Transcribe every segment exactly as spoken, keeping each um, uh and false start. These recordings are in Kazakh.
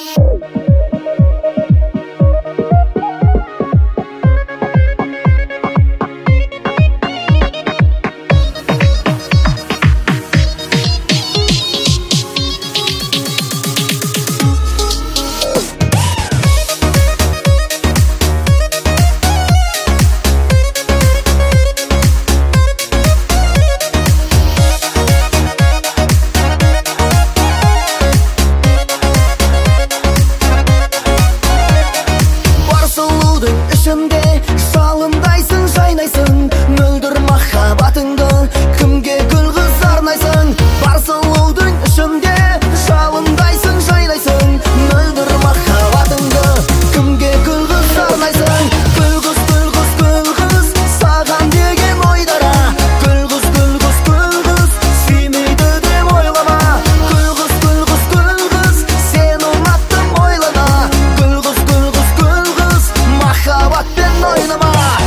Жалындайсың, жайнайсың, мөлдір махаббатыңды кімге күлгіз арнайсың? Бар сұлудың ішінде жалындайсың, жайнайсың, мөлдір махаббатыңды кімге күлгіз арнайсың? Күлгіз, күлгіз, күлгіз, саған деген ойдара, күлгіз, күлгіз, күлгіз, сүймейді деп ойлама. Күлгіз, күлгіз, күлгіз, сені ұнаттым ойлана. Күлгіз, күлгіз, күлгіз, махаббатпен ойнама.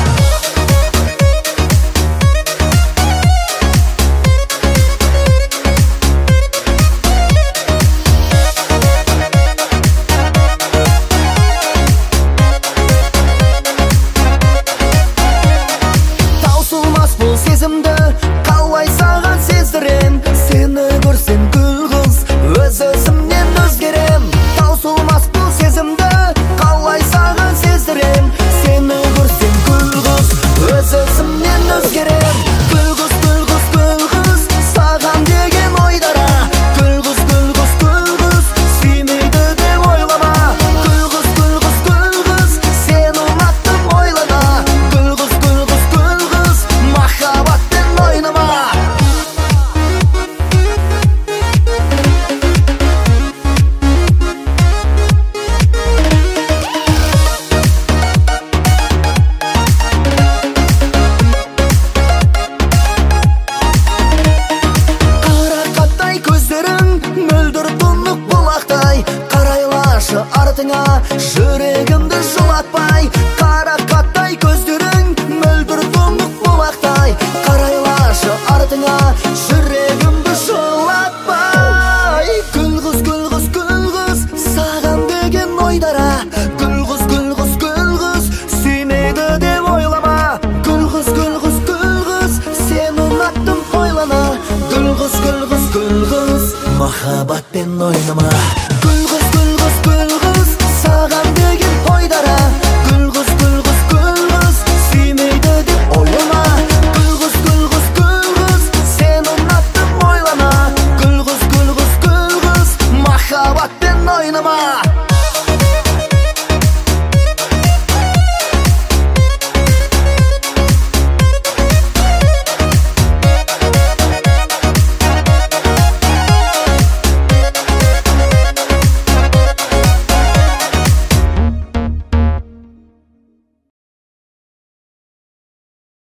Бұл сезімді қалай саған сездірем, сені көрсем күлгіз, өз-өзімнен өзгерем. Таусылмас бұл сезімді қалай саған сездірем, сені көрсем күлгіз, өз-өзімнен өзгерем. Күлгіз, күлгіз, күлгіз, саған деген ойдара, күлгіз, күлгіз, күлгіз, сүймейді деп ойлама. Күлгіз, күлгіз, күлгіз, сені ұнаттым ойлана. Күлгіз, күлгіз, күлгіз, махаббатпен ойнама. Қарақаттай көздерің мөлдір тұнық бұлақтай, қарайлашы артыңа, жүрегімді жылатпай. Қарақаттай көздерің мөлдір тұнық бұлақтай, қарайлашы артыңа, жүрегімді жылатпай. Күлгіз, күлгіз, күлгіз, саған деген ойдара, күлгіз, күлгіз, күлгіз, сүймейді деп ойлама. Күлгіз, күлгіз, күлгіз, сені ұнаттым ойлана. Күлгіз, күлгіз, күлгіз, махаббатпен ойнама.